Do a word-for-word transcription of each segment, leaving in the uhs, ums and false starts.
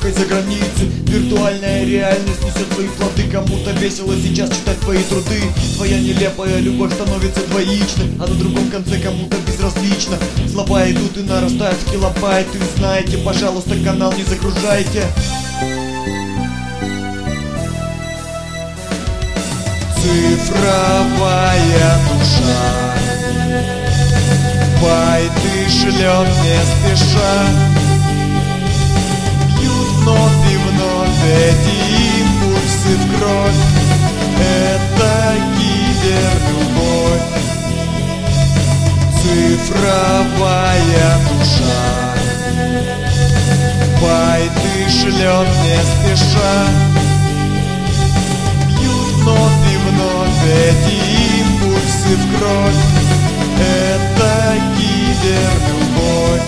далекой за границей. Виртуальная реальность несет свои плоды. Кому-то весело сейчас читать твои труды. Твоя нелепая любовь становится двоичной, а на другом конце кому-то безразлично. Слова идут и нарастают в килобайты. Знаете, пожалуйста, канал не загружайте. Цифровая душа байты шлет не спеша. Бьют вновь и вновь эти импульсы в кровь. Это киберлюбовь. Цифровая душа байты шлет не спеша. Бьют вновь и вновь эти импульсы в кровь. Это киберлюбовь.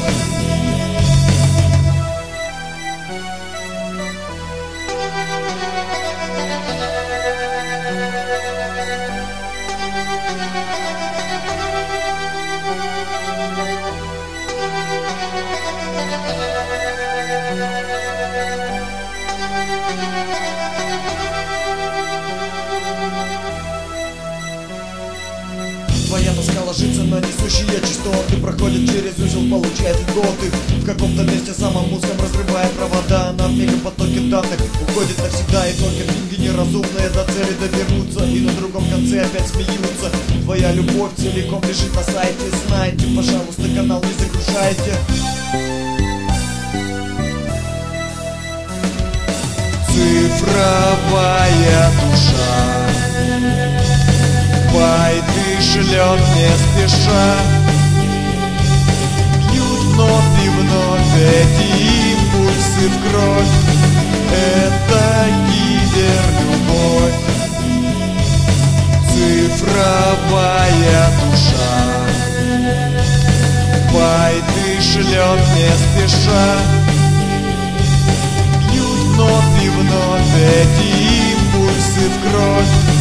Твоя тоска ложится на несущие частоты, проходит через узел, получает льготы. В каком-то месте самом узком, разрывая провода, она в мегапотоке данных уходит навсегда. И только деньги неразумные до цели доберутся, и на другом конце опять смеются. Твоя любовь целиком лежит на сайте. Знайте, пожалуйста, канал не загружайте. Цифровая душа байты шлет не спеша. Бьют вновь и вновь эти импульсы в кровь. Это киберлюбовь. Цифровая душа байты шлет не спеша. Бьют вновь и вновь эти импульсы в кровь.